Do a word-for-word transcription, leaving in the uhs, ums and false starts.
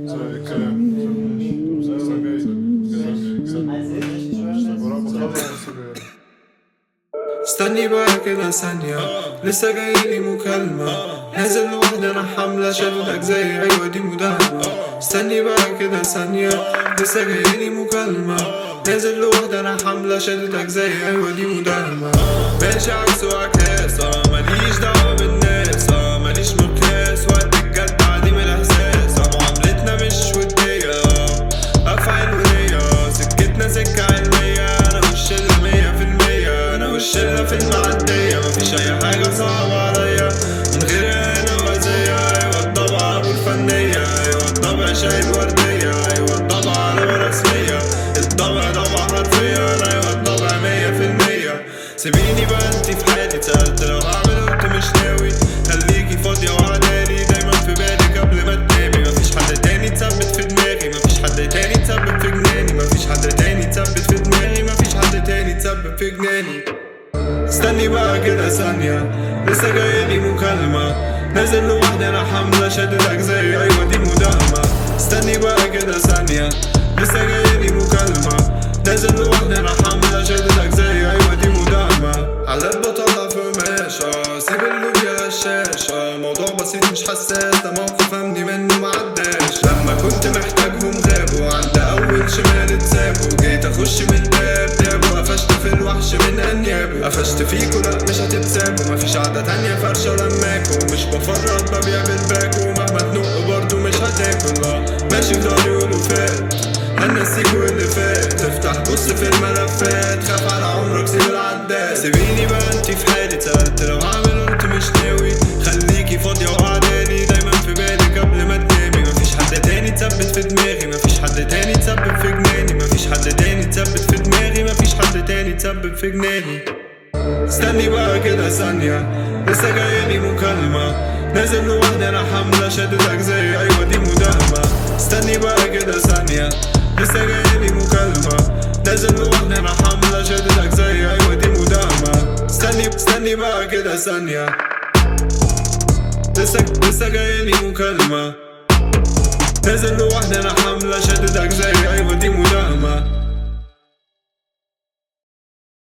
استني بقى كده ثانية، لسه جايلي مكالمة، نازل لوحدي انا حاملة شدك زي ايوه دي مداهمة. استني بقى كده ثانية، لسه جايلي مكالمة، نازل لوحدي انا حاملة شدك زي ايوه دي مداهمة. ماشي عكس وعكاس، اه ماليش دعوة بالناس، اه ماليش مقياس، وقت الجد عديم الاحساس، اه معاملتنا مش ودية، اه افعال ونية، سكتنا سكة علمية، انا والشلة مية في المية، انا والشلة في المعدية، مفيش اي حاجة صعبة عليا من غير انا وزية. ايوه الطبع ابو الفنية، ايوه الطبع شايل وردية، ايوه الطبع علامة رسمية، الطبع طبع حرفيا، ايوه الطبع مية في المية. سيبيني بقى انتي في حالي، سألت لو هعمل قلت مش ناوي، خليكي فاضية وعدالي دايما في بالك قبل ما تنامي. مفيش حد تاني تثبت في دماغي، مفيش حد تاني تثبت في جناني، مفيش حد تاني تثبت في دماغي، مفيش حد تاني تثبت في جناني. استني بقى كده ثانية، لسه جايلي مكالمة، نازل لوحدي انا حاملة شددك زي ايوه دي مداهمة. استني بقى كده ثانية، لسه جايلي مكالمة، نازل لوحدي انا حاملة شددك زي ايوه دي مداهمة. على بطلع في قماشة، سيب اللوبيا هشاشة، موضوع بسيط مش حساس، ده موقف امني منه معداش. لما كنت محتاجهم غابوا، عند اول شمال اتسابوا، جيت اخش من الباب تابوا، قفشت في الوحش من انيابه، قفشت فيكوا لا مش هتتسابوا، مفيش قعدة تانية فرشة لماكوا، مش بفرط ببيع بالباكو، مهما تنق برضو مش هتاكل. اه ماشي في داري ولوفات، هنسيكوا اللي فات، افتح بص في الملفات، خاف على عمرك سيب العداد. سيبيني بقى انتي في حالي، سألت لو هعمل قلت مش ناوي، خليكي فاضية وعدالي دايما في بالك قبل ما تنامي. مفيش حد تاني تثبت في دماغي، مفيش حد تاني تثبت في جناني، مفيش حد تاني تثبت في دماغي، مفيش حد تاني تثبت في جناني. استني بقى كده ثانية، لسه جايلي مكالمة، نازل لوحدي انا حاملة شددك زي ايوه دي مداهمة. استني بقى كده ثانية، لسه جايلي مكالمة، نازل لوحدي انا حاملة شددك زي ايوه دي مداهمة. استني استني بقى كده ثانية، لسه لسه جايلي مكالمة، نازل لوحدي انا حاملة شددك زي ايوه دي مداهمة.